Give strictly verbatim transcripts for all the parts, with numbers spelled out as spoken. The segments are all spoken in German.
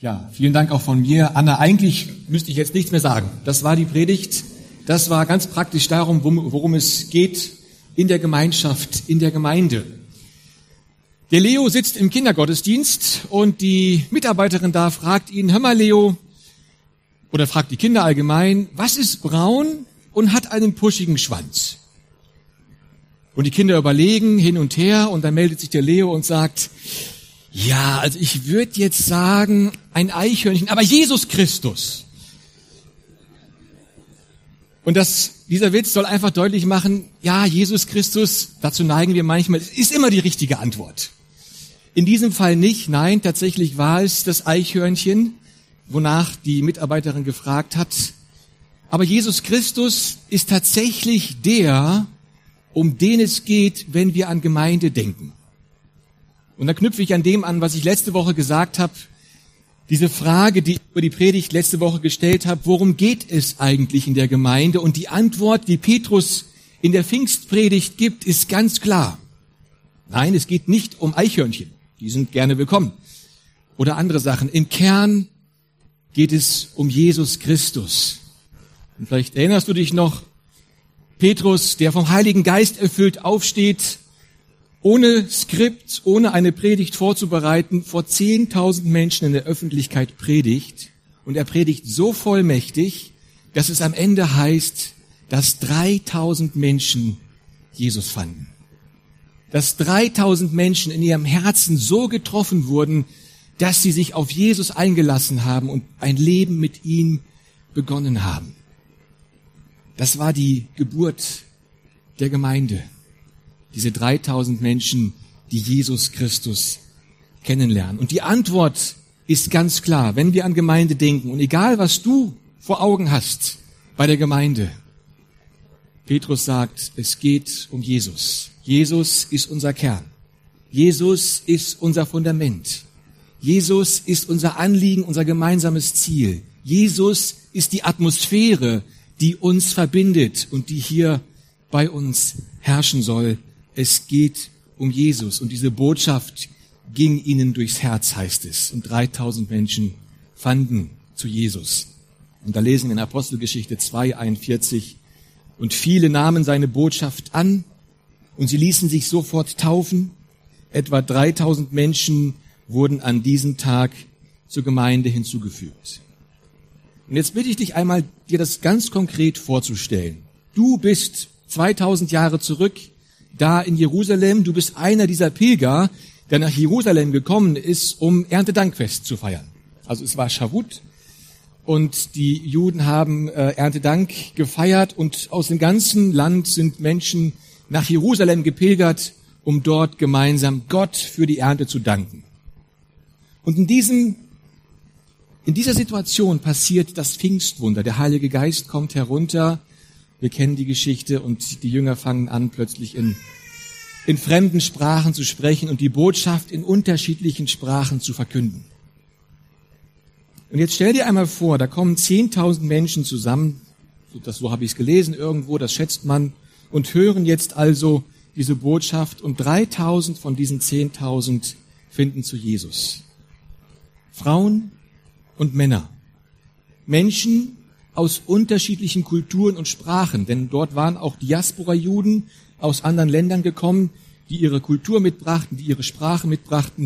Ja, vielen Dank auch von mir. Anna, eigentlich müsste ich jetzt nichts mehr sagen. Das war die Predigt. Das war ganz praktisch darum, worum es geht in der Gemeinschaft, in der Gemeinde. Der Leo sitzt im Kindergottesdienst und die Mitarbeiterin da fragt ihn, hör mal Leo, oder fragt die Kinder allgemein, was ist braun und hat einen puschigen Schwanz? Und die Kinder überlegen hin und her und dann meldet sich der Leo und sagt, ja, also ich würde jetzt sagen, ein Eichhörnchen, aber Jesus Christus. Und das, dieser Witz soll einfach deutlich machen, ja, Jesus Christus, dazu neigen wir manchmal, ist immer die richtige Antwort. In diesem Fall nicht, nein, tatsächlich war es das Eichhörnchen, wonach die Mitarbeiterin gefragt hat. Aber Jesus Christus ist tatsächlich der, um den es geht, wenn wir an Gemeinde denken. Und da knüpfe ich an dem an, was ich letzte Woche gesagt habe, diese Frage, die ich über die Predigt letzte Woche gestellt habe, worum geht es eigentlich in der Gemeinde? Und die Antwort, die Petrus in der Pfingstpredigt gibt, ist ganz klar. Nein, es geht nicht um Eichhörnchen, die sind gerne willkommen. Oder andere Sachen. Im Kern geht es um Jesus Christus. Und vielleicht erinnerst du dich noch, Petrus, der vom Heiligen Geist erfüllt aufsteht, ohne Skript, ohne eine Predigt vorzubereiten, vor zehntausend Menschen in der Öffentlichkeit predigt. Und er predigt so vollmächtig, dass es am Ende heißt, dass dreitausend Menschen Jesus fanden. Dass dreitausend Menschen in ihrem Herzen so getroffen wurden, dass sie sich auf Jesus eingelassen haben und ein Leben mit ihm begonnen haben. Das war die Geburt der Gemeinde. Diese dreitausend Menschen, die Jesus Christus kennenlernen. Und die Antwort ist ganz klar, wenn wir an Gemeinde denken. Und egal, was du vor Augen hast bei der Gemeinde. Petrus sagt, es geht um Jesus. Jesus ist unser Kern. Jesus ist unser Fundament. Jesus ist unser Anliegen, unser gemeinsames Ziel. Jesus ist die Atmosphäre, die uns verbindet und die hier bei uns herrschen soll. Es geht um Jesus und diese Botschaft ging ihnen durchs Herz, heißt es. Und dreitausend Menschen fanden zu Jesus. Und da lesen wir in Apostelgeschichte zwei einundvierzig, und viele nahmen seine Botschaft an und sie ließen sich sofort taufen. Etwa dreitausend Menschen wurden an diesem Tag zur Gemeinde hinzugefügt. Und jetzt bitte ich dich einmal, dir das ganz konkret vorzustellen. Du bist zweitausend Jahre zurück da in Jerusalem. Du bist einer dieser Pilger, der nach Jerusalem gekommen ist, um Erntedankfest zu feiern. Also es war Schavut und die Juden haben äh, Erntedank gefeiert und aus dem ganzen Land sind Menschen nach Jerusalem gepilgert, um dort gemeinsam Gott für die Ernte zu danken. Und in diesem In dieser Situation passiert das Pfingstwunder. Der Heilige Geist kommt herunter. Wir kennen die Geschichte und die Jünger fangen an, plötzlich in, in fremden Sprachen zu sprechen und die Botschaft in unterschiedlichen Sprachen zu verkünden. Und jetzt stell dir einmal vor, da kommen zehntausend Menschen zusammen, das, so habe ich es gelesen irgendwo, das schätzt man, und hören jetzt also diese Botschaft und dreitausend von diesen zehntausend finden zu Jesus. Frauen und Männer. Menschen aus unterschiedlichen Kulturen und Sprachen, denn dort waren auch Diaspora-Juden aus anderen Ländern gekommen, die ihre Kultur mitbrachten, die ihre Sprache mitbrachten.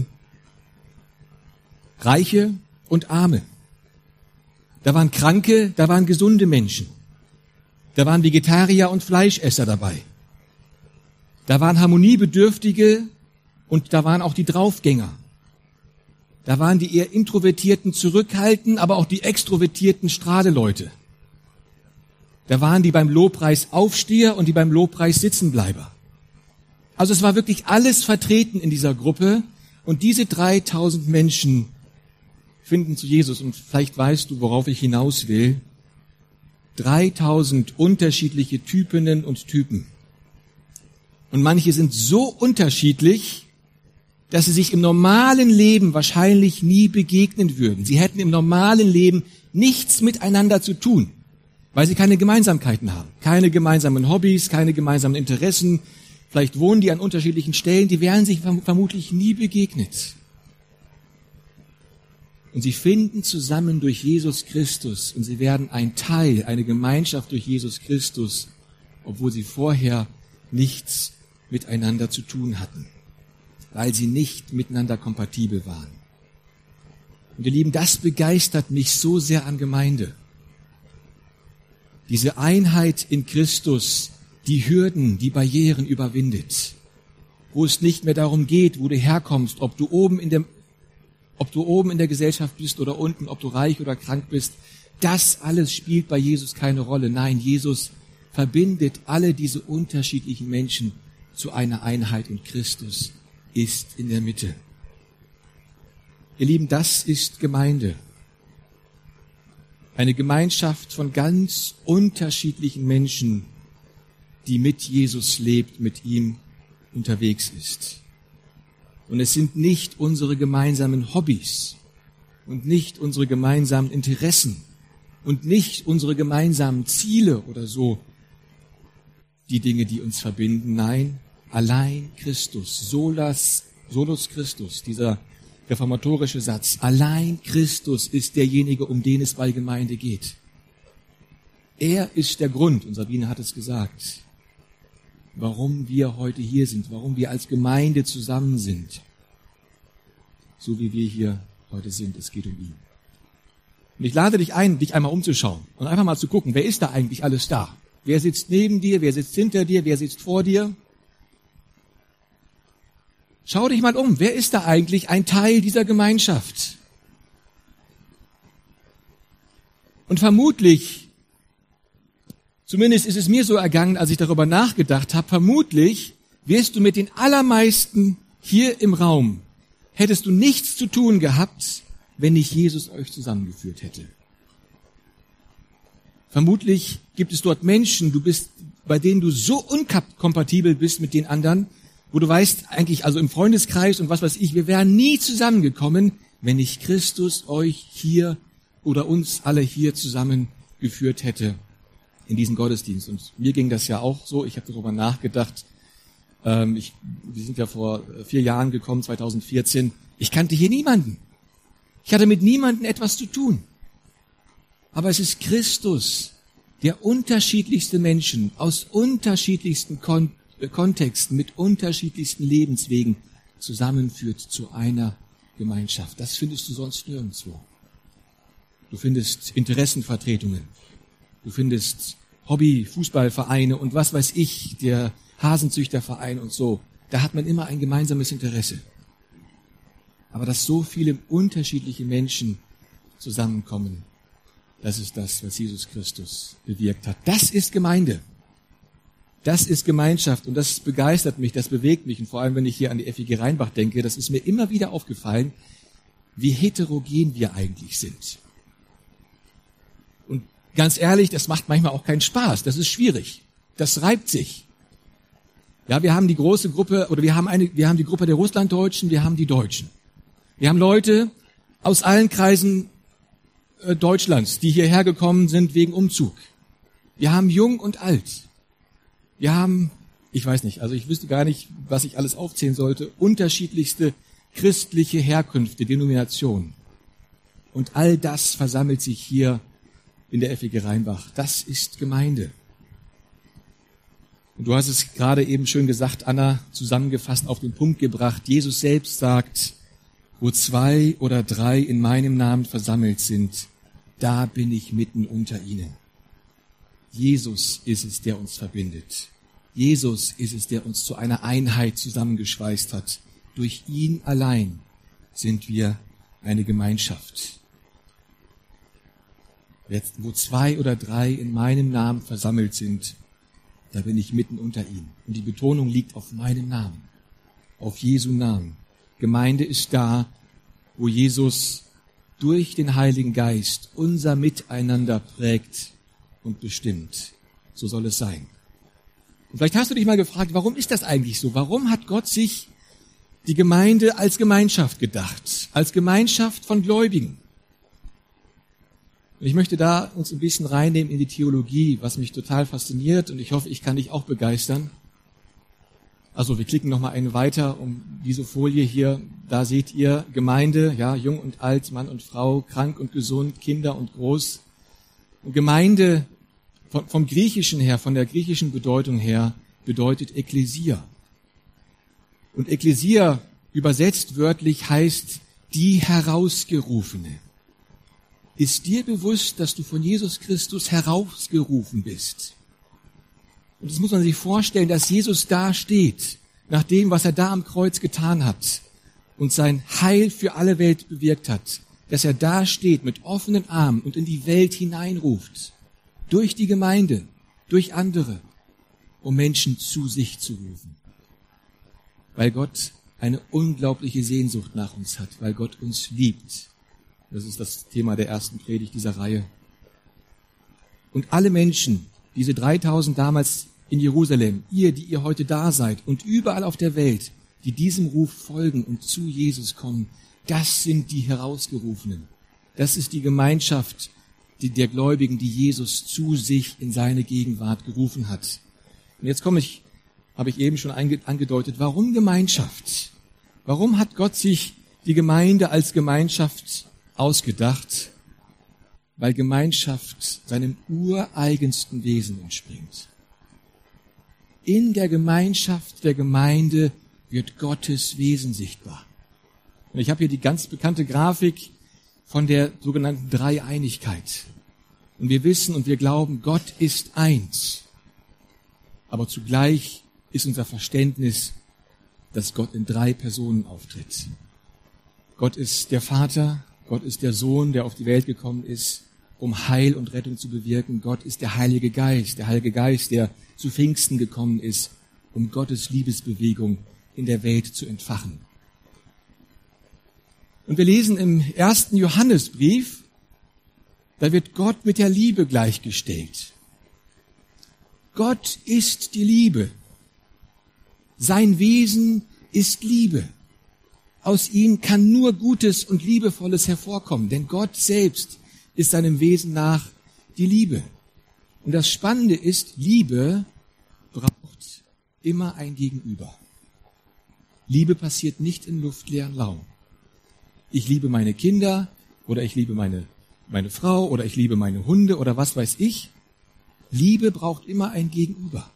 Reiche und Arme. Da waren Kranke, da waren gesunde Menschen. Da waren Vegetarier und Fleischesser dabei. Da waren Harmoniebedürftige und da waren auch die Draufgänger. Da waren die eher introvertierten Zurückhalten, aber auch die extrovertierten Strahleleute. Da waren die beim Lobpreis Aufsteher und die beim Lobpreis Sitzenbleiber. Also es war wirklich alles vertreten in dieser Gruppe und diese dreitausend Menschen finden zu Jesus. Und vielleicht weißt du, worauf ich hinaus will. dreitausend unterschiedliche Typinnen und Typen. Und manche sind so unterschiedlich, dass sie sich im normalen Leben wahrscheinlich nie begegnen würden. Sie hätten im normalen Leben nichts miteinander zu tun, weil sie keine Gemeinsamkeiten haben. Keine gemeinsamen Hobbys, keine gemeinsamen Interessen. Vielleicht wohnen die an unterschiedlichen Stellen, die wären sich vermutlich nie begegnet. Und sie finden zusammen durch Jesus Christus und sie werden ein Teil, eine Gemeinschaft durch Jesus Christus, obwohl sie vorher nichts miteinander zu tun hatten, weil sie nicht miteinander kompatibel waren. Und ihr Lieben, das begeistert mich so sehr an Gemeinde. Diese Einheit in Christus, die Hürden, die Barrieren überwindet, wo es nicht mehr darum geht, wo du herkommst, ob du oben in der, ob du oben in der Gesellschaft bist oder unten, ob du reich oder krank bist. Das alles spielt bei Jesus keine Rolle. Nein, Jesus verbindet alle diese unterschiedlichen Menschen zu einer Einheit und Christus ist in der Mitte. Ihr Lieben, das ist Gemeinde. Eine Gemeinschaft von ganz unterschiedlichen Menschen, die mit Jesus lebt, mit ihm unterwegs ist. Und es sind nicht unsere gemeinsamen Hobbys und nicht unsere gemeinsamen Interessen und nicht unsere gemeinsamen Ziele oder so die Dinge, die uns verbinden. Nein, allein Christus, solas, solus Christus, dieser reformatorische Satz, allein Christus ist derjenige, um den es bei Gemeinde geht. Er ist der Grund, und Sabine hat es gesagt, warum wir heute hier sind, warum wir als Gemeinde zusammen sind, so wie wir hier heute sind. Es geht um ihn. Und ich lade dich ein, dich einmal umzuschauen und einfach mal zu gucken, wer ist da eigentlich alles da? Wer sitzt neben dir, wer sitzt hinter dir, wer sitzt vor dir? Schau dich mal um, wer ist da eigentlich ein Teil dieser Gemeinschaft? Und vermutlich, zumindest ist es mir so ergangen, als ich darüber nachgedacht habe, vermutlich wirst du mit den allermeisten hier im Raum, hättest du nichts zu tun gehabt, wenn nicht Jesus euch zusammengeführt hätte. Vermutlich gibt es dort Menschen, du bist, bei denen du so unkompatibel bist mit den anderen, wo du weißt, eigentlich, also im Freundeskreis und was weiß ich, wir wären nie zusammengekommen, wenn nicht Christus euch hier oder uns alle hier zusammengeführt hätte in diesen Gottesdienst. Und mir ging das ja auch so, ich habe darüber nachgedacht, ähm, ich, wir sind ja vor vier Jahren gekommen, zweitausendvierzehn, ich kannte hier niemanden. Ich hatte mit niemandem etwas zu tun. Aber es ist Christus, der unterschiedlichste Menschen aus unterschiedlichsten Kon- Kontexten, mit unterschiedlichsten Lebenswegen zusammenführt zu einer Gemeinschaft. Das findest du sonst nirgendwo. Du findest Interessenvertretungen, du findest Hobby, Fußballvereine und was weiß ich, der Hasenzüchterverein und so. Da hat man immer ein gemeinsames Interesse. Aber dass so viele unterschiedliche Menschen zusammenkommen, das ist das, was Jesus Christus bewirkt hat. Das ist Gemeinde. Das ist Gemeinschaft und das begeistert mich, das bewegt mich. Und vor allem, wenn ich hier an die F I G Rheinbach denke, das ist mir immer wieder aufgefallen, wie heterogen wir eigentlich sind. Und ganz ehrlich, das macht manchmal auch keinen Spaß. Das ist schwierig. Das reibt sich. Ja, wir haben die große Gruppe, oder wir haben eine, wir haben die Gruppe der Russlanddeutschen, wir haben die Deutschen. Wir haben Leute aus allen Kreisen äh, Deutschlands, die hierher gekommen sind wegen Umzug. Wir haben jung und alt. Wir haben, ich weiß nicht, also ich wüsste gar nicht, was ich alles aufzählen sollte, unterschiedlichste christliche Herkünfte, Denominationen. Und all das versammelt sich hier in der F I G Rheinbach. Das ist Gemeinde. Und du hast es gerade eben schön gesagt, Anna, zusammengefasst auf den Punkt gebracht. Jesus selbst sagt, wo zwei oder drei in meinem Namen versammelt sind, da bin ich mitten unter ihnen. Jesus ist es, der uns verbindet. Jesus ist es, der uns zu einer Einheit zusammengeschweißt hat. Durch ihn allein sind wir eine Gemeinschaft. Jetzt, wo zwei oder drei in meinem Namen versammelt sind, da bin ich mitten unter ihnen. Und die Betonung liegt auf meinem Namen, auf Jesu Namen. Gemeinde ist da, wo Jesus durch den Heiligen Geist unser Miteinander prägt und bestimmt. So soll es sein. Und vielleicht hast du dich mal gefragt, warum ist das eigentlich so? Warum hat Gott sich die Gemeinde als Gemeinschaft gedacht? Als Gemeinschaft von Gläubigen? Und ich möchte da uns ein bisschen reinnehmen in die Theologie, was mich total fasziniert und ich hoffe, ich kann dich auch begeistern. Also wir klicken noch mal eine weiter um diese Folie hier. Da seht ihr Gemeinde, ja, jung und alt, Mann und Frau, krank und gesund, Kinder und groß. Und Gemeinde vom, vom Griechischen her, von der griechischen Bedeutung her, bedeutet Ekklesia. Und Ekklesia übersetzt wörtlich heißt die Herausgerufene. Ist dir bewusst, dass du von Jesus Christus herausgerufen bist? Und das muss man sich vorstellen, dass Jesus da steht, nach dem, was er da am Kreuz getan hat und sein Heil für alle Welt bewirkt hat, dass er da steht mit offenen Armen und in die Welt hineinruft, durch die Gemeinde, durch andere, um Menschen zu sich zu rufen. Weil Gott eine unglaubliche Sehnsucht nach uns hat, weil Gott uns liebt. Das ist das Thema der ersten Predigt dieser Reihe. Und alle Menschen, diese dreitausend damals in Jerusalem, ihr, die ihr heute da seid und überall auf der Welt, die diesem Ruf folgen und zu Jesus kommen, das sind die Herausgerufenen. Das ist die Gemeinschaft der Gläubigen, die Jesus zu sich in seine Gegenwart gerufen hat. Und jetzt komme ich, habe ich eben schon angedeutet, warum Gemeinschaft? Warum hat Gott sich die Gemeinde als Gemeinschaft ausgedacht? Weil Gemeinschaft seinem ureigensten Wesen entspringt. In der Gemeinschaft der Gemeinde wird Gottes Wesen sichtbar. Und ich habe hier die ganz bekannte Grafik von der sogenannten Dreieinigkeit. Und wir wissen und wir glauben, Gott ist eins. Aber zugleich ist unser Verständnis, dass Gott in drei Personen auftritt. Gott ist der Vater, Gott ist der Sohn, der auf die Welt gekommen ist, um Heil und Rettung zu bewirken. Gott ist der Heilige Geist, der Heilige Geist, der zu Pfingsten gekommen ist, um Gottes Liebesbewegung in der Welt zu entfachen. Und wir lesen im ersten Johannesbrief, da wird Gott mit der Liebe gleichgestellt. Gott ist die Liebe. Sein Wesen ist Liebe. Aus ihm kann nur Gutes und Liebevolles hervorkommen, denn Gott selbst ist seinem Wesen nach die Liebe. Und das Spannende ist, Liebe braucht immer ein Gegenüber. Liebe passiert nicht im luftleeren Raum. Ich liebe meine Kinder oder ich liebe meine, meine Frau oder ich liebe meine Hunde oder was weiß ich. Liebe braucht immer ein Gegenüber.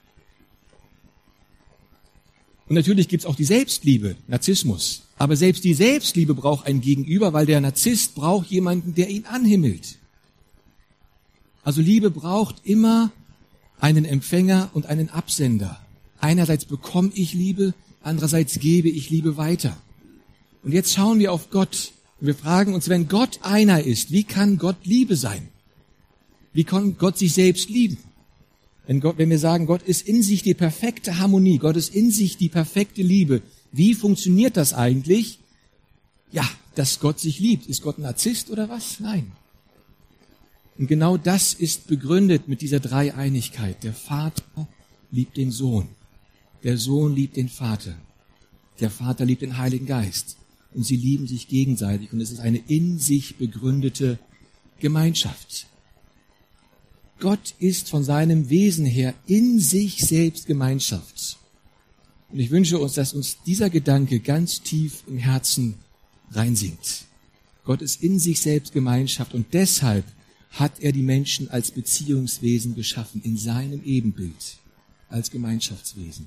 Und natürlich gibt's auch die Selbstliebe, Narzissmus. Aber selbst die Selbstliebe braucht ein Gegenüber, weil der Narzisst braucht jemanden, der ihn anhimmelt. Also Liebe braucht immer einen Empfänger und einen Absender. Einerseits bekomme ich Liebe, andererseits gebe ich Liebe weiter. Und jetzt schauen wir auf Gott und wir fragen uns, wenn Gott einer ist, wie kann Gott Liebe sein? Wie kann Gott sich selbst lieben? Wenn, Gott, wenn wir sagen, Gott ist in sich die perfekte Harmonie, Gott ist in sich die perfekte Liebe, wie funktioniert das eigentlich? Ja, dass Gott sich liebt. Ist Gott ein Narzisst oder was? Nein. Und genau das ist begründet mit dieser Dreieinigkeit. Der Vater liebt den Sohn. Der Sohn liebt den Vater. Der Vater liebt den Heiligen Geist. Und sie lieben sich gegenseitig. Und es ist eine in sich begründete Gemeinschaft. Gott ist von seinem Wesen her in sich selbst Gemeinschaft. Und ich wünsche uns, dass uns dieser Gedanke ganz tief im Herzen reinsinkt. Gott ist in sich selbst Gemeinschaft und deshalb hat er die Menschen als Beziehungswesen geschaffen, in seinem Ebenbild, als Gemeinschaftswesen.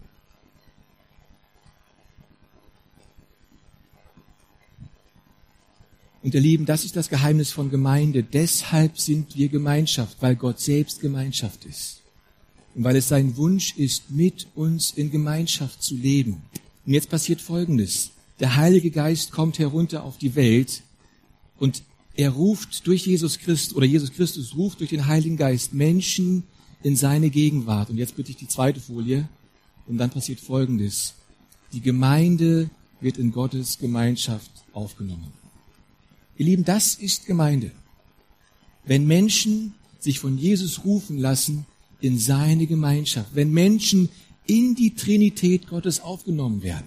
Und ihr Lieben, das ist das Geheimnis von Gemeinde. Deshalb sind wir Gemeinschaft, weil Gott selbst Gemeinschaft ist. Und weil es sein Wunsch ist, mit uns in Gemeinschaft zu leben. Und jetzt passiert Folgendes. Der Heilige Geist kommt herunter auf die Welt und er ruft durch Jesus Christus, oder Jesus Christus ruft durch den Heiligen Geist Menschen in seine Gegenwart. Und jetzt bitte ich die zweite Folie. Und dann passiert Folgendes. Die Gemeinde wird in Gottes Gemeinschaft aufgenommen. Ihr Lieben, das ist Gemeinde. Wenn Menschen sich von Jesus rufen lassen in seine Gemeinschaft, wenn Menschen in die Trinität Gottes aufgenommen werden.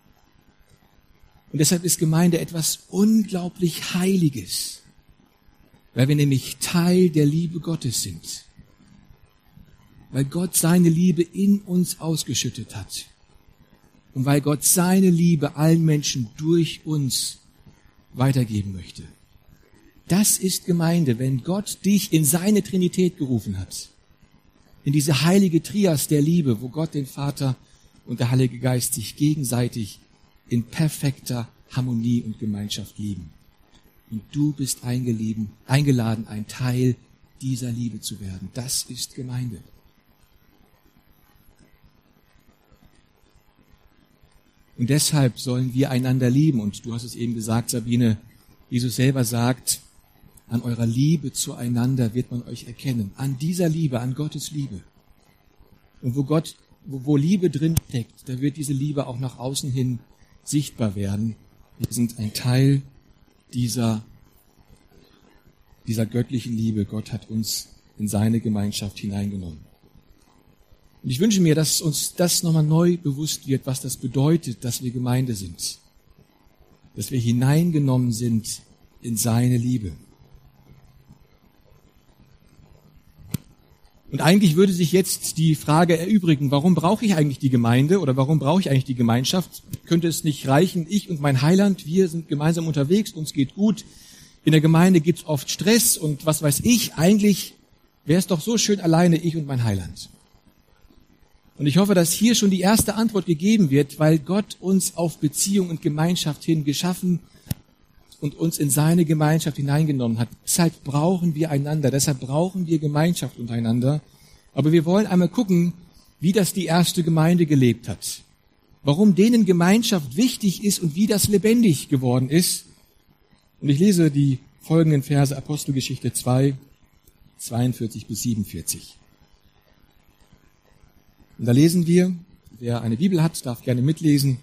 Und deshalb ist Gemeinde etwas unglaublich Heiliges, weil wir nämlich Teil der Liebe Gottes sind. weil Gott seine Liebe in uns ausgeschüttet hat. Und weil Gott seine Liebe allen Menschen durch uns weitergeben möchte. Das ist Gemeinde, wenn Gott dich in seine Trinität gerufen hat. In diese heilige Trias der Liebe, wo Gott den Vater und der Heilige Geist sich gegenseitig in perfekter Harmonie und Gemeinschaft lieben. Und du bist eingeladen, eingeladen, ein Teil dieser Liebe zu werden. Das ist Gemeinde. Und deshalb sollen wir einander lieben. Und du hast es eben gesagt, Sabine, Jesus selber sagt, an eurer Liebe zueinander wird man euch erkennen. An dieser Liebe, an Gottes Liebe. Und wo Gott, wo, wo Liebe drin steckt, da wird diese Liebe auch nach außen hin sichtbar werden. Wir sind ein Teil dieser, dieser göttlichen Liebe. Gott hat uns in seine Gemeinschaft hineingenommen. Und ich wünsche mir, dass uns das nochmal neu bewusst wird, was das bedeutet, dass wir Gemeinde sind. Dass wir hineingenommen sind in seine Liebe. Und eigentlich würde sich jetzt die Frage erübrigen, warum brauche ich eigentlich die Gemeinde oder warum brauche ich eigentlich die Gemeinschaft? Könnte es nicht reichen, ich und mein Heiland, wir sind gemeinsam unterwegs, uns geht gut. In der Gemeinde gibt es oft Stress und was weiß ich, eigentlich wäre es doch so schön alleine, ich und mein Heiland. Und ich hoffe, dass hier schon die erste Antwort gegeben wird, weil Gott uns auf Beziehung und Gemeinschaft hin geschaffen und uns in seine Gemeinschaft hineingenommen hat. Deshalb brauchen wir einander, deshalb brauchen wir Gemeinschaft untereinander. Aber wir wollen einmal gucken, wie das die erste Gemeinde gelebt hat. Warum denen Gemeinschaft wichtig ist und wie das lebendig geworden ist. Und ich lese die folgenden Verse Apostelgeschichte zwei, zweiundvierzig bis siebenundvierzig. Und da lesen wir, wer eine Bibel hat, darf gerne mitlesen.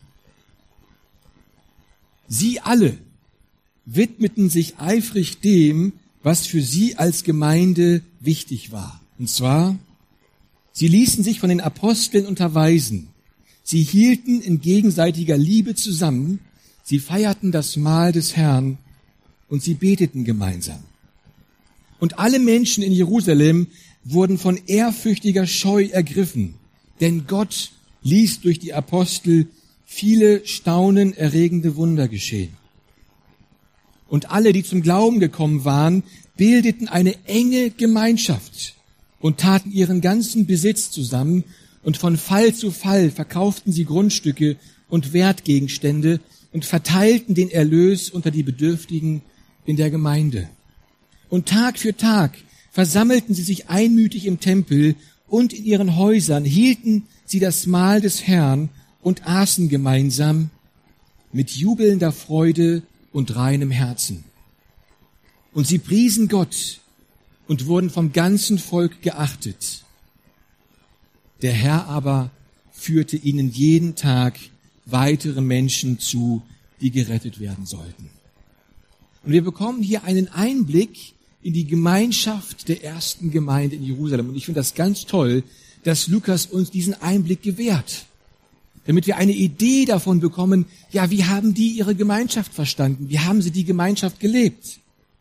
Sie alle widmeten sich eifrig dem, was für sie als Gemeinde wichtig war. Und zwar, sie ließen sich von den Aposteln unterweisen. Sie hielten in gegenseitiger Liebe zusammen. Sie feierten das Mahl des Herrn und sie beteten gemeinsam. Und alle Menschen in Jerusalem wurden von ehrfürchtiger Scheu ergriffen, denn Gott ließ durch die Apostel viele staunenerregende Wunder geschehen. Und alle, die zum Glauben gekommen waren, bildeten eine enge Gemeinschaft und taten ihren ganzen Besitz zusammen, und von Fall zu Fall verkauften sie Grundstücke und Wertgegenstände und verteilten den Erlös unter die Bedürftigen in der Gemeinde. Und Tag für Tag versammelten sie sich einmütig im Tempel, und in ihren Häusern hielten sie das Mahl des Herrn und aßen gemeinsam mit jubelnder Freude und reinem Herzen. Und sie priesen Gott und wurden vom ganzen Volk geachtet. Der Herr aber führte ihnen jeden Tag weitere Menschen zu, die gerettet werden sollten. Und wir bekommen hier einen Einblick in die Gemeinschaft der ersten Gemeinde in Jerusalem. Und ich finde das ganz toll, dass Lukas uns diesen Einblick gewährt, damit wir eine Idee davon bekommen, ja, wie haben die ihre Gemeinschaft verstanden? Wie haben sie die Gemeinschaft gelebt?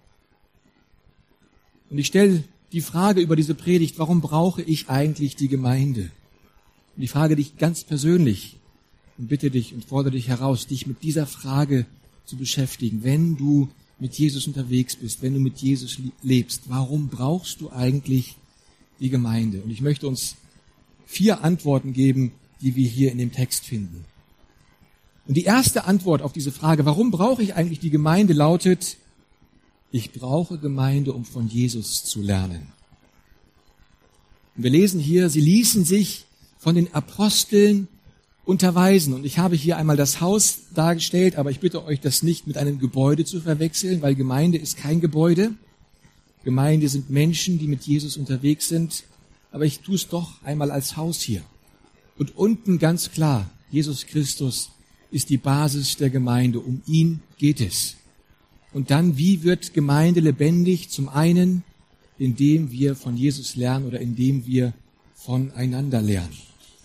Und ich stelle die Frage über diese Predigt, warum brauche ich eigentlich die Gemeinde? Und ich frage dich ganz persönlich und bitte dich und fordere dich heraus, dich mit dieser Frage zu beschäftigen, wenn du mit Jesus unterwegs bist, wenn du mit Jesus lebst. Warum brauchst du eigentlich die Gemeinde? Und ich möchte uns vier Antworten geben, die wir hier in dem Text finden. Und die erste Antwort auf diese Frage, warum brauche ich eigentlich die Gemeinde, lautet, ich brauche Gemeinde, um von Jesus zu lernen. Und wir lesen hier, sie ließen sich von den Aposteln unterweisen. Und ich habe hier einmal das Haus dargestellt, aber ich bitte euch, das nicht mit einem Gebäude zu verwechseln, weil Gemeinde ist kein Gebäude. Gemeinde sind Menschen, die mit Jesus unterwegs sind. Aber ich tue es doch einmal als Haus hier. Und unten ganz klar, Jesus Christus ist die Basis der Gemeinde. Um ihn geht es. Und dann, wie wird Gemeinde lebendig? Zum einen, indem wir von Jesus lernen oder indem wir voneinander lernen.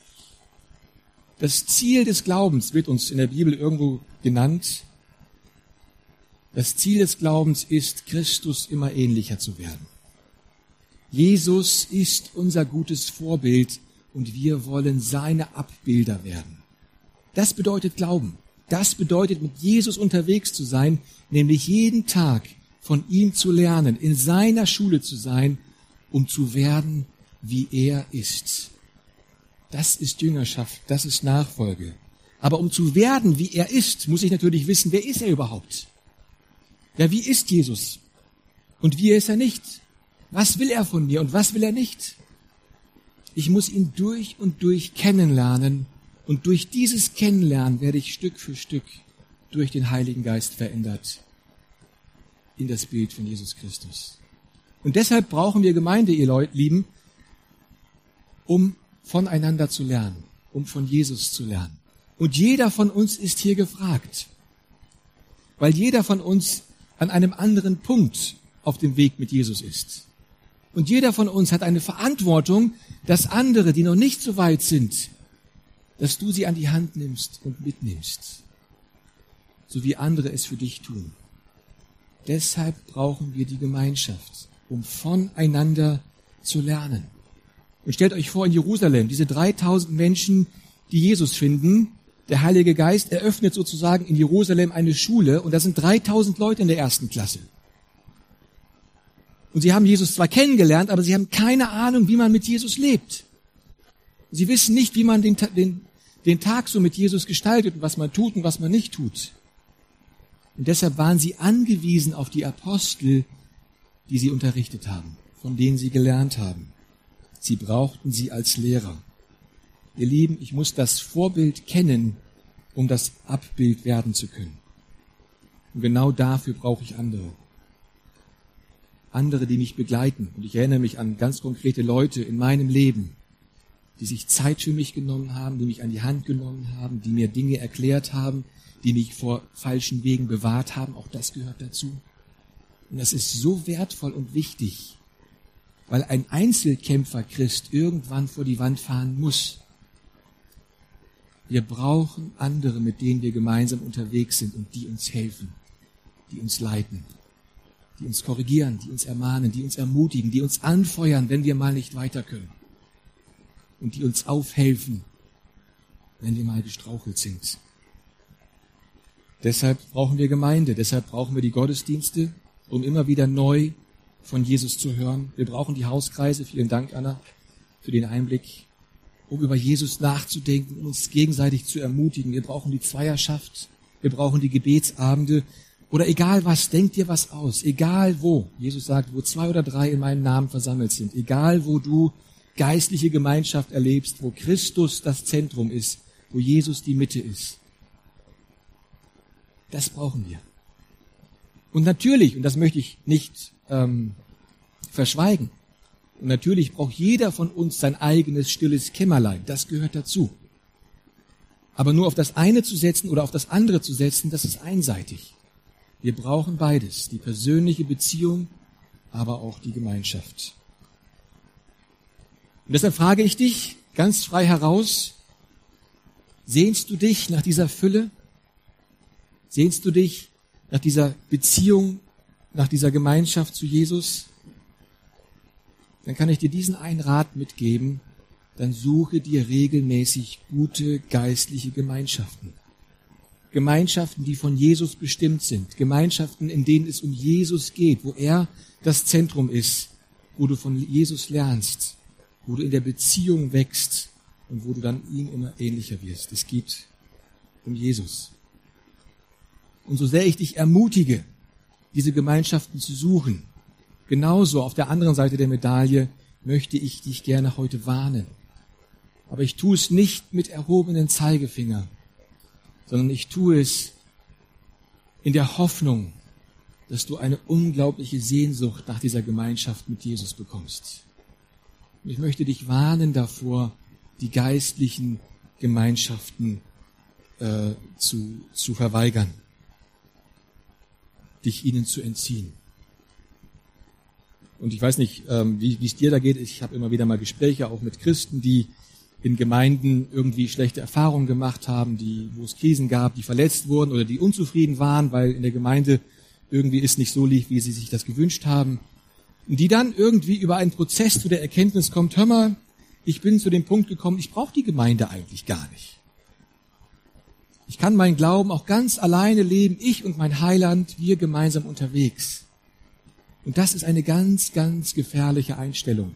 Das Ziel des Glaubens wird uns in der Bibel irgendwo genannt. Das Ziel des Glaubens ist, Christus immer ähnlicher zu werden. Jesus ist unser gutes Vorbild und wir wollen seine Abbilder werden. Das bedeutet Glauben. Das bedeutet, mit Jesus unterwegs zu sein, nämlich jeden Tag von ihm zu lernen, in seiner Schule zu sein, um zu werden, wie er ist. Das ist Jüngerschaft, das ist Nachfolge. Aber um zu werden, wie er ist, muss ich natürlich wissen, wer ist er überhaupt? Ja, wie ist Jesus? Und wie ist er nicht? Was will er von mir und was will er nicht? Ich muss ihn durch und durch kennenlernen und durch dieses Kennenlernen werde ich Stück für Stück durch den Heiligen Geist verändert in das Bild von Jesus Christus. Und deshalb brauchen wir Gemeinde, ihr Leute, Lieben, um voneinander zu lernen, um von Jesus zu lernen. Und jeder von uns ist hier gefragt, weil jeder von uns an einem anderen Punkt auf dem Weg mit Jesus ist. Und jeder von uns hat eine Verantwortung, dass andere, die noch nicht so weit sind, dass du sie an die Hand nimmst und mitnimmst, so wie andere es für dich tun. Deshalb brauchen wir die Gemeinschaft, um voneinander zu lernen. Und stellt euch vor, in Jerusalem, diese dreitausend Menschen, die Jesus finden, der Heilige Geist eröffnet sozusagen in Jerusalem eine Schule und da sind dreitausend Leute in der ersten Klasse. Und sie haben Jesus zwar kennengelernt, aber sie haben keine Ahnung, wie man mit Jesus lebt. Sie wissen nicht, wie man den, den, den Tag so mit Jesus gestaltet und was man tut und was man nicht tut. Und deshalb waren sie angewiesen auf die Apostel, die sie unterrichtet haben, von denen sie gelernt haben. Sie brauchten sie als Lehrer. Ihr Lieben, ich muss das Vorbild kennen, um das Abbild werden zu können. Und genau dafür brauche ich andere. Andere, die mich begleiten. Und ich erinnere mich an ganz konkrete Leute in meinem Leben, die sich Zeit für mich genommen haben, die mich an die Hand genommen haben, die mir Dinge erklärt haben, die mich vor falschen Wegen bewahrt haben. Auch das gehört dazu. Und das ist so wertvoll und wichtig, weil ein Einzelkämpfer-Christ irgendwann vor die Wand fahren muss. Wir brauchen andere, mit denen wir gemeinsam unterwegs sind und die uns helfen, die uns leiten, die uns korrigieren, die uns ermahnen, die uns ermutigen, die uns anfeuern, wenn wir mal nicht weiter können und die uns aufhelfen, wenn wir mal gestrauchelt sind. Deshalb brauchen wir Gemeinde, deshalb brauchen wir die Gottesdienste, um immer wieder neu von Jesus zu hören. Wir brauchen die Hauskreise, vielen Dank, Anna, für den Einblick, um über Jesus nachzudenken und uns gegenseitig zu ermutigen. Wir brauchen die Zweierschaft, wir brauchen die Gebetsabende oder egal was, denkt dir was aus, egal wo. Jesus sagt, wo zwei oder drei in meinem Namen versammelt sind, egal wo du geistliche Gemeinschaft erlebst, wo Christus das Zentrum ist, wo Jesus die Mitte ist. Das brauchen wir. Und natürlich, und das möchte ich nicht ähm, verschweigen, und natürlich braucht jeder von uns sein eigenes stilles Kämmerlein. Das gehört dazu. Aber nur auf das eine zu setzen oder auf das andere zu setzen, das ist einseitig. Wir brauchen beides. Die persönliche Beziehung, aber auch die Gemeinschaft. Und deshalb frage ich dich ganz frei heraus, sehnst du dich nach dieser Fülle? Sehnst du dich nach dieser Beziehung, nach dieser Gemeinschaft zu Jesus? Dann kann ich dir diesen einen Rat mitgeben, dann suche dir regelmäßig gute geistliche Gemeinschaften. Gemeinschaften, die von Jesus bestimmt sind. Gemeinschaften, in denen es um Jesus geht, wo er das Zentrum ist, wo du von Jesus lernst, wo du in der Beziehung wächst und wo du dann ihm immer ähnlicher wirst. Es geht um Jesus. Und so sehr ich dich ermutige, diese Gemeinschaften zu suchen, genauso auf der anderen Seite der Medaille möchte ich dich gerne heute warnen. Aber ich tue es nicht mit erhobenen Zeigefinger, sondern ich tue es in der Hoffnung, dass du eine unglaubliche Sehnsucht nach dieser Gemeinschaft mit Jesus bekommst. Und ich möchte dich warnen davor, die geistlichen Gemeinschaften äh, zu, zu verweigern, dich ihnen zu entziehen. Und ich weiß nicht, ähm, wie es dir da geht. Ich habe immer wieder mal Gespräche auch mit Christen, die in Gemeinden irgendwie schlechte Erfahrungen gemacht haben, die, wo es Krisen gab, die verletzt wurden oder die unzufrieden waren, weil in der Gemeinde irgendwie es nicht so lief, wie sie sich das gewünscht haben. Und die dann irgendwie über einen Prozess zu der Erkenntnis kommt, hör mal, ich bin zu dem Punkt gekommen, ich brauche die Gemeinde eigentlich gar nicht. Ich kann meinen Glauben auch ganz alleine leben, ich und mein Heiland, wir gemeinsam unterwegs. Und das ist eine ganz, ganz gefährliche Einstellung.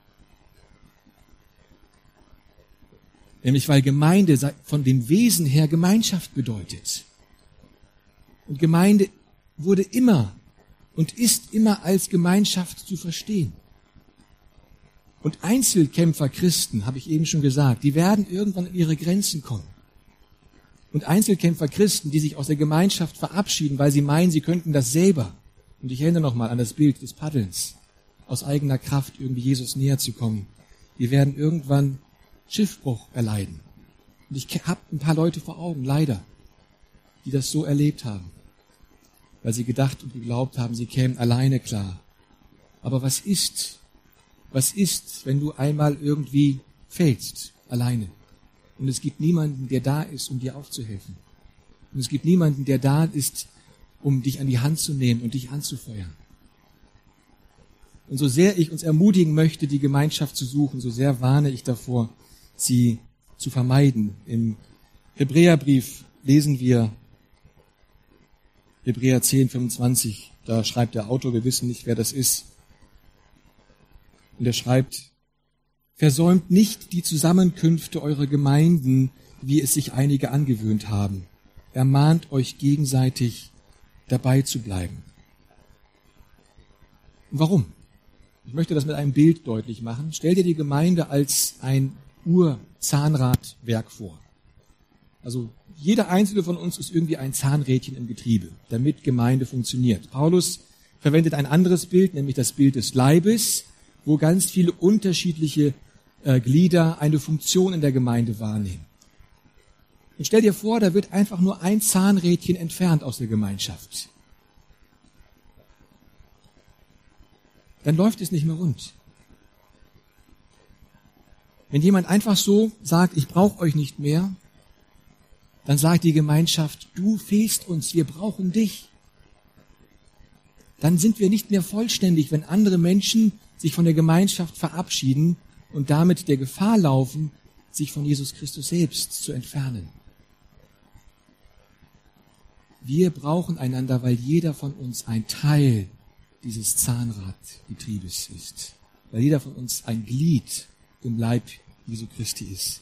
Nämlich weil Gemeinde von dem Wesen her Gemeinschaft bedeutet. Und Gemeinde wurde immer und ist immer als Gemeinschaft zu verstehen. Und Einzelkämpfer Christen, habe ich eben schon gesagt, die werden irgendwann in ihre Grenzen kommen. Und Einzelkämpfer Christen, die sich aus der Gemeinschaft verabschieden, weil sie meinen, sie könnten das selber. Und ich erinnere nochmal an das Bild des Paddelns, aus eigener Kraft irgendwie Jesus näher zu kommen. Die werden irgendwann Schiffbruch erleiden. Und ich habe ein paar Leute vor Augen, leider, die das so erlebt haben, weil sie gedacht und geglaubt haben, sie kämen alleine klar. Aber was ist, was ist, wenn du einmal irgendwie fällst, alleine? Und es gibt niemanden, der da ist, um dir aufzuhelfen. Und es gibt niemanden, der da ist, um dich an die Hand zu nehmen und dich anzufeuern. Und so sehr ich uns ermutigen möchte, die Gemeinschaft zu suchen, so sehr warne ich davor, sie zu vermeiden. Im Hebräerbrief lesen wir Hebräer zehn, fünfundzwanzig, da schreibt der Autor, wir wissen nicht, wer das ist. Und er schreibt, versäumt nicht die Zusammenkünfte eurer Gemeinden, wie es sich einige angewöhnt haben. Ermahnt euch gegenseitig, dabei zu bleiben. Und warum? Ich möchte das mit einem Bild deutlich machen. Stell dir die Gemeinde als ein Urzahnradwerk vor. Also jeder einzelne von uns ist irgendwie ein Zahnrädchen im Getriebe, damit Gemeinde funktioniert. Paulus verwendet ein anderes Bild, nämlich das Bild des Leibes, wo ganz viele unterschiedliche äh, Glieder eine Funktion in der Gemeinde wahrnehmen. Und stell dir vor, da wird einfach nur ein Zahnrädchen entfernt aus der Gemeinschaft. Dann läuft es nicht mehr rund. Wenn jemand einfach so sagt, ich brauche euch nicht mehr, dann sagt die Gemeinschaft, du fehlst uns, wir brauchen dich. Dann sind wir nicht mehr vollständig, wenn andere Menschen sich von der Gemeinschaft verabschieden und damit der Gefahr laufen, sich von Jesus Christus selbst zu entfernen. Wir brauchen einander, weil jeder von uns ein Teil dieses Zahnradgetriebes ist. Weil jeder von uns ein Glied im Leib Jesu Christi ist.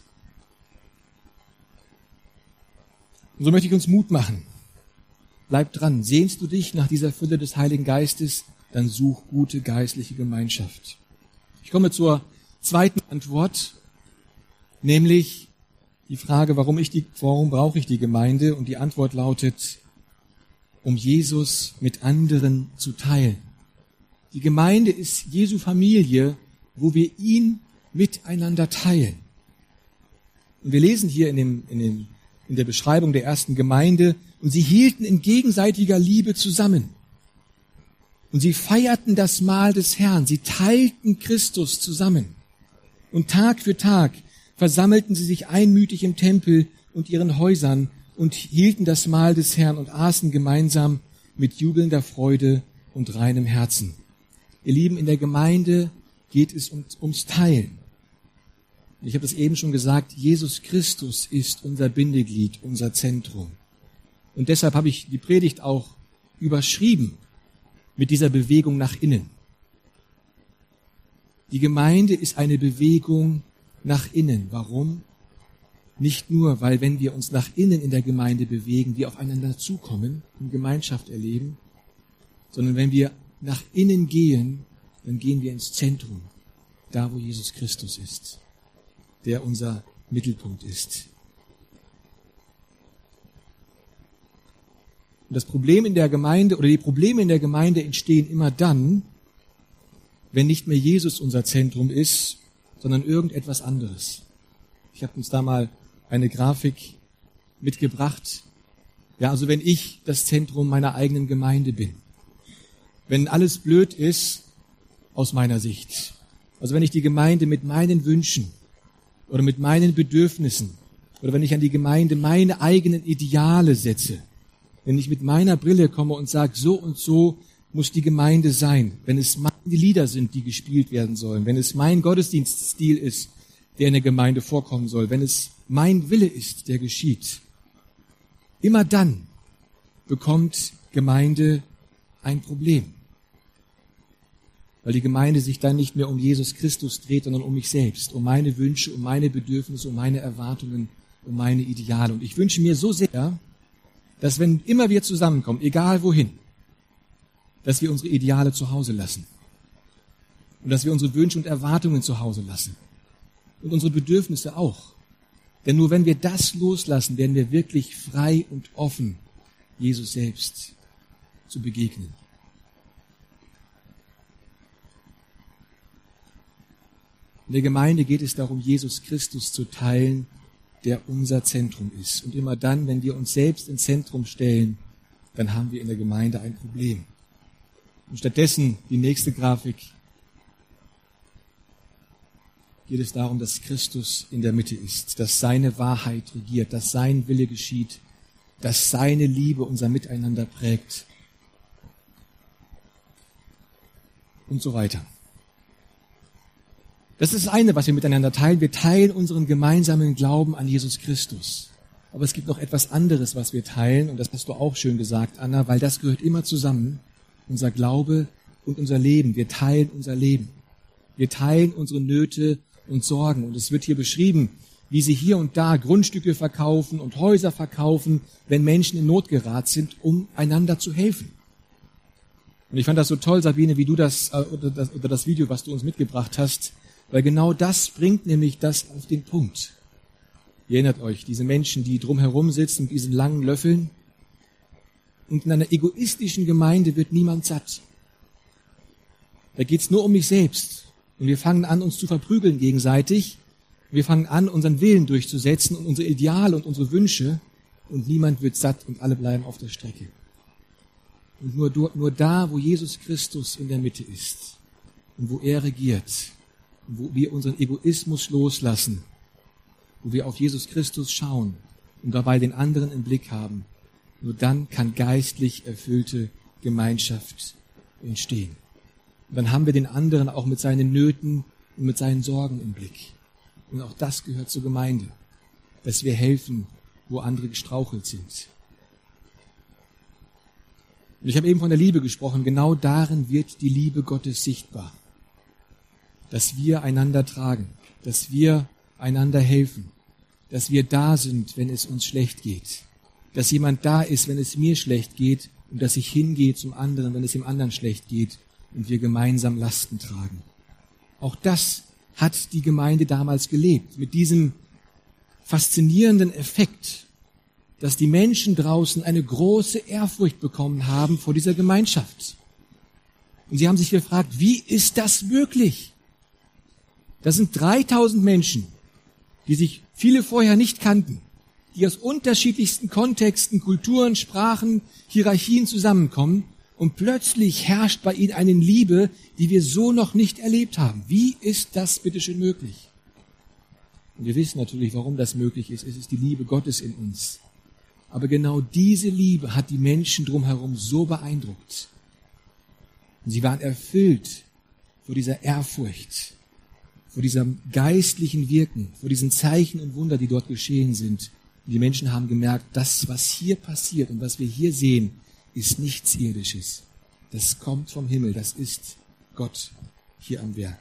Und so möchte ich uns Mut machen. Bleib dran. Sehnst du dich nach dieser Fülle des Heiligen Geistes, dann such gute geistliche Gemeinschaft. Ich komme zur zweiten Antwort, nämlich die Frage, warum ich die, warum brauche ich die Gemeinde? Und die Antwort lautet, um Jesus mit anderen zu teilen. Die Gemeinde ist Jesu Familie, wo wir ihn miteinander teilen. Und wir lesen hier in, dem, in, dem, in der Beschreibung der ersten Gemeinde, und sie hielten in gegenseitiger Liebe zusammen. Und sie feierten das Mahl des Herrn, sie teilten Christus zusammen. Und Tag für Tag versammelten sie sich einmütig im Tempel und ihren Häusern und hielten das Mahl des Herrn und aßen gemeinsam mit jubelnder Freude und reinem Herzen. Ihr Lieben, in der Gemeinde geht es um, ums Teilen. Ich habe das eben schon gesagt, Jesus Christus ist unser Bindeglied, unser Zentrum. Und deshalb habe ich die Predigt auch überschrieben mit dieser Bewegung nach innen. Die Gemeinde ist eine Bewegung nach innen. Warum? Nicht nur, weil wenn wir uns nach innen in der Gemeinde bewegen, wir aufeinander zukommen und Gemeinschaft erleben, sondern wenn wir nach innen gehen, dann gehen wir ins Zentrum, da wo Jesus Christus ist, der unser Mittelpunkt ist. Und das Problem in der Gemeinde oder die Probleme in der Gemeinde entstehen immer dann, wenn nicht mehr Jesus unser Zentrum ist, sondern irgendetwas anderes. Ich habe uns da mal eine Grafik mitgebracht. Ja, also wenn ich das Zentrum meiner eigenen Gemeinde bin, wenn alles blöd ist aus meiner Sicht, also wenn ich die Gemeinde mit meinen Wünschen oder mit meinen Bedürfnissen oder wenn ich an die Gemeinde meine eigenen Ideale setze, wenn ich mit meiner Brille komme und sage, so und so muss die Gemeinde sein, wenn es meine Lieder sind, die gespielt werden sollen, wenn es mein Gottesdienststil ist, der in der Gemeinde vorkommen soll, wenn es mein Wille ist, der geschieht. Immer dann bekommt Gemeinde ein Problem. Weil die Gemeinde sich dann nicht mehr um Jesus Christus dreht, sondern um mich selbst, um meine Wünsche, um meine Bedürfnisse, um meine Erwartungen, um meine Ideale. Und ich wünsche mir so sehr, dass wenn immer wir zusammenkommen, egal wohin, dass wir unsere Ideale zu Hause lassen. Und dass wir unsere Wünsche und Erwartungen zu Hause lassen. Und unsere Bedürfnisse auch. Denn nur wenn wir das loslassen, werden wir wirklich frei und offen, Jesus selbst zu begegnen. In der Gemeinde geht es darum, Jesus Christus zu teilen, der unser Zentrum ist. Und immer dann, wenn wir uns selbst ins Zentrum stellen, dann haben wir in der Gemeinde ein Problem. Und stattdessen, die nächste Grafik, geht es darum, dass Christus in der Mitte ist, dass seine Wahrheit regiert, dass sein Wille geschieht, dass seine Liebe unser Miteinander prägt und so weiter. Das ist das eine, was wir miteinander teilen. Wir teilen unseren gemeinsamen Glauben an Jesus Christus. Aber es gibt noch etwas anderes, was wir teilen, und das hast du auch schön gesagt, Anna, weil das gehört immer zusammen, unser Glaube und unser Leben. Wir teilen unser Leben. Wir teilen unsere Nöte und Sorgen. Und es wird hier beschrieben, wie sie hier und da Grundstücke verkaufen und Häuser verkaufen, wenn Menschen in Not geraten sind, um einander zu helfen. Und ich fand das so toll, Sabine, wie du das, oder das, oder das Video, was du uns mitgebracht hast, weil genau das bringt nämlich das auf den Punkt. Ihr erinnert euch, diese Menschen, die drumherum sitzen mit diesen langen Löffeln. Und in einer egoistischen Gemeinde wird niemand satt. Da geht's nur um mich selbst. Und wir fangen an, uns zu verprügeln gegenseitig. Wir fangen an, unseren Willen durchzusetzen und unsere Ideale und unsere Wünsche. Und niemand wird satt und alle bleiben auf der Strecke. Und nur, nur da, wo Jesus Christus in der Mitte ist und wo er regiert, wo wir unseren Egoismus loslassen, wo wir auf Jesus Christus schauen und dabei den anderen im Blick haben, nur dann kann geistlich erfüllte Gemeinschaft entstehen. Und dann haben wir den anderen auch mit seinen Nöten und mit seinen Sorgen im Blick. Und auch das gehört zur Gemeinde, dass wir helfen, wo andere gestrauchelt sind. Und ich habe eben von der Liebe gesprochen. Genau darin wird die Liebe Gottes sichtbar. Dass wir einander tragen, dass wir einander helfen, dass wir da sind, wenn es uns schlecht geht, dass jemand da ist, wenn es mir schlecht geht und dass ich hingehe zum anderen, wenn es dem anderen schlecht geht und wir gemeinsam Lasten tragen. Auch das hat die Gemeinde damals gelebt, mit diesem faszinierenden Effekt, dass die Menschen draußen eine große Ehrfurcht bekommen haben vor dieser Gemeinschaft. Und sie haben sich gefragt, wie ist das möglich? Das sind dreitausend Menschen, die sich viele vorher nicht kannten, die aus unterschiedlichsten Kontexten, Kulturen, Sprachen, Hierarchien zusammenkommen und plötzlich herrscht bei ihnen eine Liebe, die wir so noch nicht erlebt haben. Wie ist das bitteschön möglich? Und wir wissen natürlich, warum das möglich ist. Es ist die Liebe Gottes in uns. Aber genau diese Liebe hat die Menschen drumherum so beeindruckt. Und sie waren erfüllt vor dieser Ehrfurcht, vor diesem geistlichen Wirken, vor diesen Zeichen und Wunder, die dort geschehen sind. Und die Menschen haben gemerkt, das, was hier passiert und was wir hier sehen, ist nichts Irdisches. Das kommt vom Himmel, das ist Gott hier am Werk.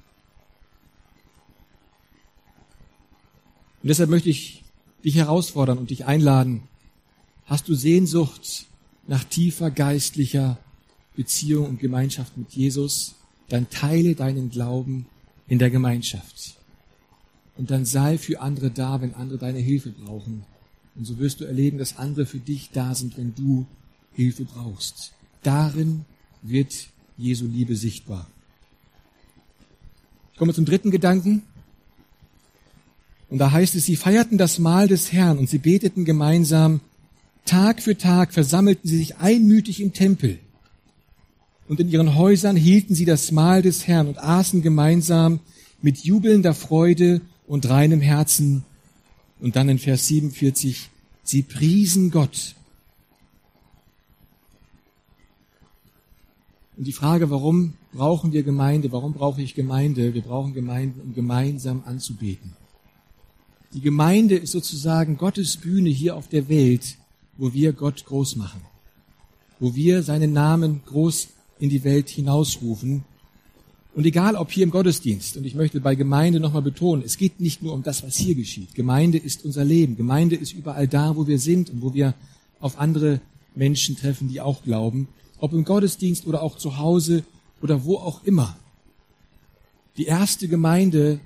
Und deshalb möchte ich dich herausfordern und dich einladen. Hast du Sehnsucht nach tiefer geistlicher Beziehung und Gemeinschaft mit Jesus? Dann teile deinen Glauben in der Gemeinschaft. Und dann sei für andere da, wenn andere deine Hilfe brauchen. Und so wirst du erleben, dass andere für dich da sind, wenn du Hilfe brauchst. Darin wird Jesu Liebe sichtbar. Ich komme zum dritten Gedanken. Und da heißt es, sie feierten das Mahl des Herrn und sie beteten gemeinsam. Tag für Tag versammelten sie sich einmütig im Tempel. Und in ihren Häusern hielten sie das Mahl des Herrn und aßen gemeinsam mit jubelnder Freude und reinem Herzen. Und dann in Vers siebenundvierzig, sie priesen Gott. Und die Frage, warum brauchen wir Gemeinde? Warum brauche ich Gemeinde? Wir brauchen Gemeinden, um gemeinsam anzubeten. Die Gemeinde ist sozusagen Gottes Bühne hier auf der Welt, wo wir Gott groß machen, wo wir seinen Namen groß in die Welt hinausrufen. Und egal, ob hier im Gottesdienst, und ich möchte bei Gemeinde nochmal betonen, es geht nicht nur um das, was hier geschieht. Gemeinde ist unser Leben. Gemeinde ist überall da, wo wir sind und wo wir auf andere Menschen treffen, die auch glauben, ob im Gottesdienst oder auch zu Hause oder wo auch immer. Die erste Gemeinde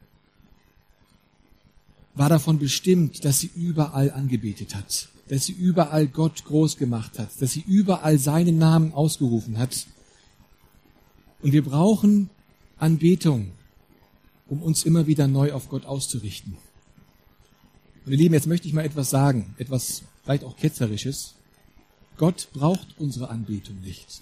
war davon bestimmt, dass sie überall angebetet hat, dass sie überall Gott groß gemacht hat, dass sie überall seinen Namen ausgerufen hat. Und wir brauchen Anbetung, um uns immer wieder neu auf Gott auszurichten. Und ihr Lieben, jetzt möchte ich mal etwas sagen, etwas vielleicht auch Ketzerisches. Gott braucht unsere Anbetung nicht.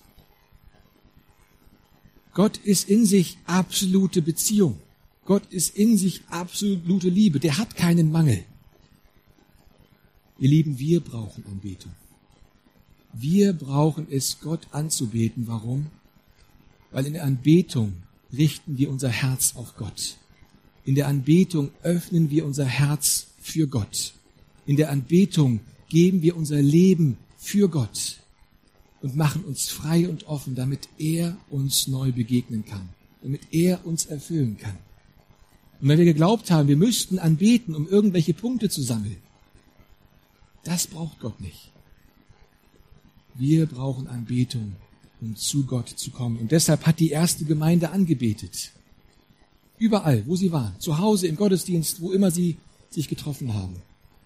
Gott ist in sich absolute Beziehung. Gott ist in sich absolute Liebe. Der hat keinen Mangel. Ihr Lieben, wir brauchen Anbetung. Wir brauchen es, Gott anzubeten. Warum? Weil in der Anbetung richten wir unser Herz auf Gott. In der Anbetung öffnen wir unser Herz für Gott. In der Anbetung geben wir unser Leben für Gott und machen uns frei und offen, damit er uns neu begegnen kann, damit er uns erfüllen kann. Und wenn wir geglaubt haben, wir müssten anbeten, um irgendwelche Punkte zu sammeln, das braucht Gott nicht. Wir brauchen Anbetung, um zu Gott zu kommen. Und deshalb hat die erste Gemeinde angebetet. Überall, wo sie waren, zu Hause, im Gottesdienst, wo immer sie sich getroffen haben.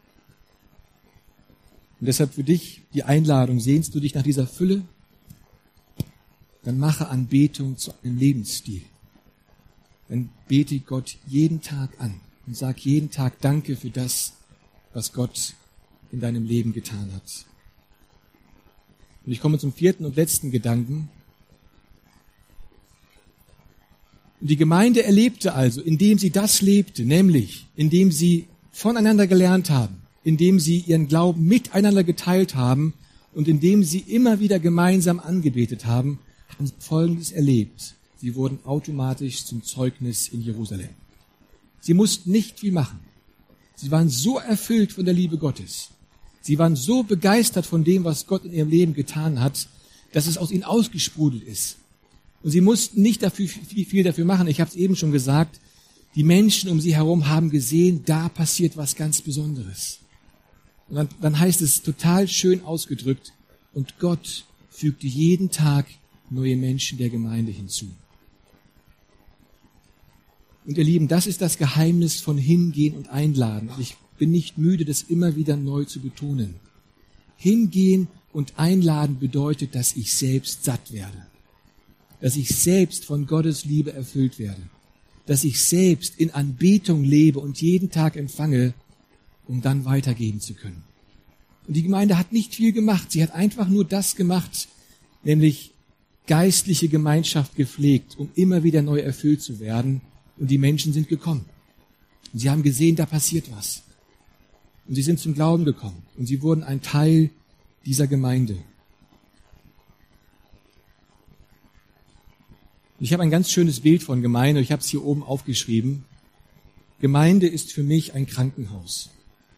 Und deshalb für dich die Einladung, sehnst du dich nach dieser Fülle? Dann mache Anbetung zu einem Lebensstil. Dann bete Gott jeden Tag an und sag jeden Tag Danke für das, was Gott in deinem Leben getan hat. Und ich komme zum vierten und letzten Gedanken. Und die Gemeinde erlebte also, indem sie das lebte, nämlich indem sie voneinander gelernt haben, indem sie ihren Glauben miteinander geteilt haben und indem sie immer wieder gemeinsam angebetet haben, haben sie Folgendes erlebt. Sie wurden automatisch zum Zeugnis in Jerusalem. Sie mussten nicht viel machen. Sie waren so erfüllt von der Liebe Gottes. Sie waren so begeistert von dem, was Gott in ihrem Leben getan hat, dass es aus ihnen ausgesprudelt ist. Und sie mussten nicht dafür, viel, viel dafür machen. Ich habe es eben schon gesagt, die Menschen um sie herum haben gesehen, da passiert was ganz Besonderes. Und dann, dann heißt es total schön ausgedrückt, und Gott fügte jeden Tag neue Menschen der Gemeinde hinzu. Und ihr Lieben, das ist das Geheimnis von Hingehen und Einladen. Und ich bin nicht müde, das immer wieder neu zu betonen. Hingehen und Einladen bedeutet, dass ich selbst satt werde. Dass ich selbst von Gottes Liebe erfüllt werde. Dass ich selbst in Anbetung lebe und jeden Tag empfange, um dann weitergeben zu können. Und die Gemeinde hat nicht viel gemacht. Sie hat einfach nur das gemacht, nämlich geistliche Gemeinschaft gepflegt, um immer wieder neu erfüllt zu werden. Und die Menschen sind gekommen. Und sie haben gesehen, da passiert was. Und sie sind zum Glauben gekommen. Und sie wurden ein Teil dieser Gemeinde. Ich habe ein ganz schönes Bild von Gemeinde. Ich habe es hier oben aufgeschrieben. Gemeinde ist für mich ein Krankenhaus.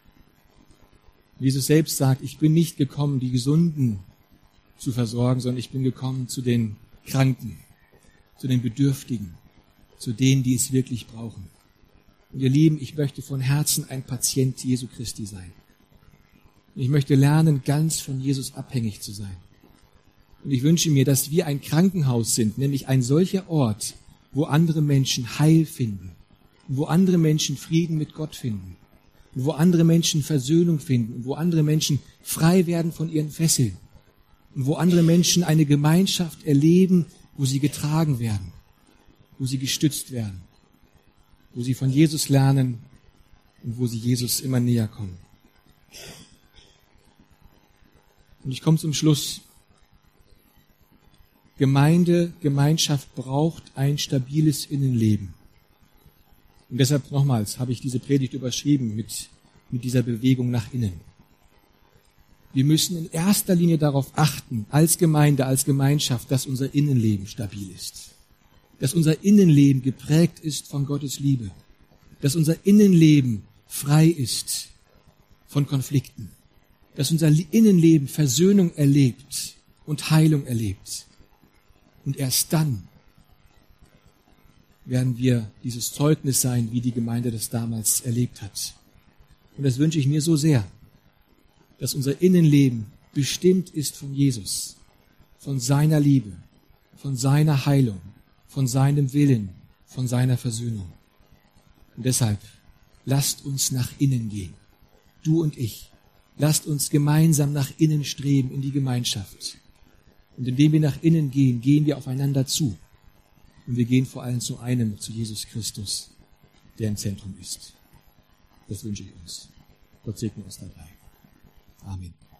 Jesus selbst sagt, ich bin nicht gekommen, die Gesunden zu versorgen, sondern ich bin gekommen zu den Kranken, zu den Bedürftigen, zu denen, die es wirklich brauchen. Und ihr Lieben, ich möchte von Herzen ein Patient Jesu Christi sein. Ich möchte lernen, ganz von Jesus abhängig zu sein. Und ich wünsche mir, dass wir ein Krankenhaus sind, nämlich ein solcher Ort, wo andere Menschen Heil finden, wo andere Menschen Frieden mit Gott finden, wo andere Menschen Versöhnung finden, wo andere Menschen frei werden von ihren Fesseln, und wo andere Menschen eine Gemeinschaft erleben, wo sie getragen werden, wo sie gestützt werden, wo sie von Jesus lernen und wo sie Jesus immer näher kommen. Und ich komme zum Schluss. Gemeinde, Gemeinschaft braucht ein stabiles Innenleben. Und deshalb nochmals habe ich diese Predigt überschrieben mit, mit dieser Bewegung nach innen. Wir müssen in erster Linie darauf achten, als Gemeinde, als Gemeinschaft, dass unser Innenleben stabil ist. Dass unser Innenleben geprägt ist von Gottes Liebe. Dass unser Innenleben frei ist von Konflikten. Dass unser Innenleben Versöhnung erlebt und Heilung erlebt. Und erst dann werden wir dieses Zeugnis sein, wie die Gemeinde das damals erlebt hat. Und das wünsche ich mir so sehr, dass unser Innenleben bestimmt ist von Jesus, von seiner Liebe, von seiner Heilung, von seinem Willen, von seiner Versöhnung. Und deshalb, lasst uns nach innen gehen, du und ich. Lasst uns gemeinsam nach innen streben in die Gemeinschaft. Und indem wir nach innen gehen, gehen wir aufeinander zu. Und wir gehen vor allem zu einem, zu Jesus Christus, der im Zentrum ist. Das wünsche ich uns. Gott segne uns dabei. Amen.